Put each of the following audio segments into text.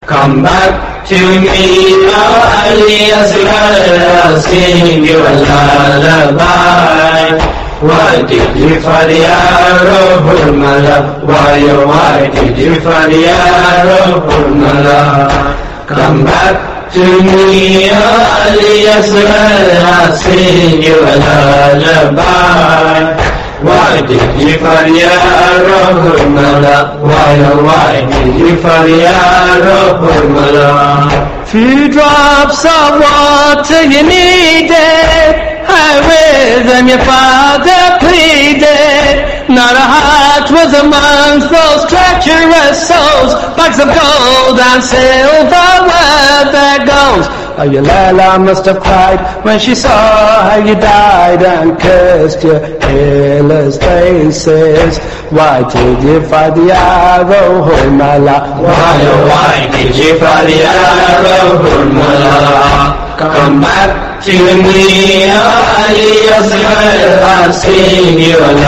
Come back to me, oh Ali Asghar, I'll sing you a lullaby. Why did you find the arrow, Hurmala? Why did you find the arrow, Hurmala? Come back to me, oh Ali Asghar, I'll sing you a lullaby. Why did you find the arrow, Hurmala? Why did you find the arrow, Hurmala? Few drops of water you needed, with them your father pleaded. Not a heart was amongst those treacherous souls. Bags of gold and silver were their goals. Oh, your Layla must have cried when she saw how you died, and cursed your killers' faces. Why did you find the arrow, Hurmala? Why did you find the arrow, Hurmala? Come back to me, Ali Asghar, I'll sing you a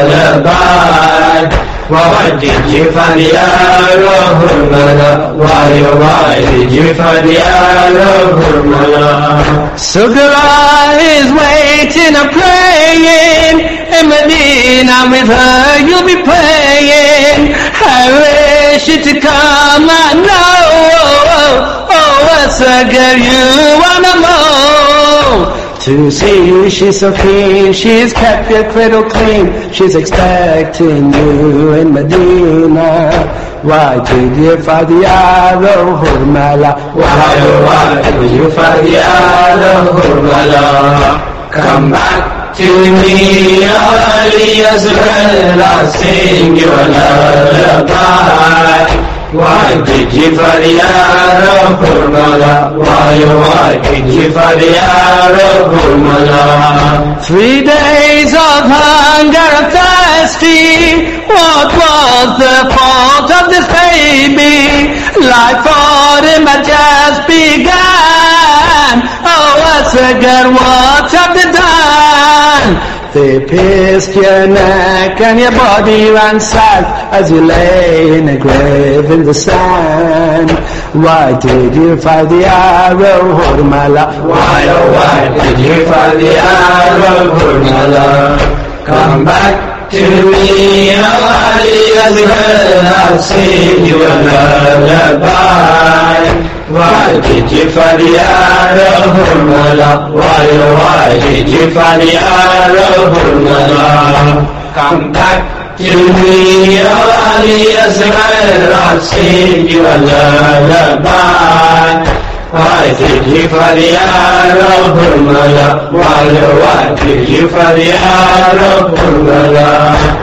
lullaby. Why did you find the arrow, Hurmala? Why did you find the arrow, Hurmala? Sughra is waiting and praying in Medina, with her you'll be playing. I wish you to come and know, Asghar, you wanna know. To see you, she's so keen, she's kept your cradle clean. She's expecting you in Medina. Why did you find the arrow, Hurmala? Why did you find the arrow, Hurmala? Come back to me, Ali Asghar, I'll sing you a lullaby. Why did you find the arrow, Hurmala? Why did you find the arrow, Hurmala? 3 days of hunger and thirsty. What was the fault of this baby? Life for him had just begun. Oh, Asghar, what have they done? They pierced your neck and your body ran south as you lay in a grave in the sand. Why did you find the arrow, Hurmala? Why did you find the arrow, Hurmala? Come back to me, Ali Asghar, I'll sing you a lullaby. Why did you find the arrow, Hurmala? Why did you find the arrow, Hurmala? Come back to me, Ali Asghar, I'll sing you a lullaby. Why did you find the arrow, Hurmala? Why did you find the arrow, Hurmala?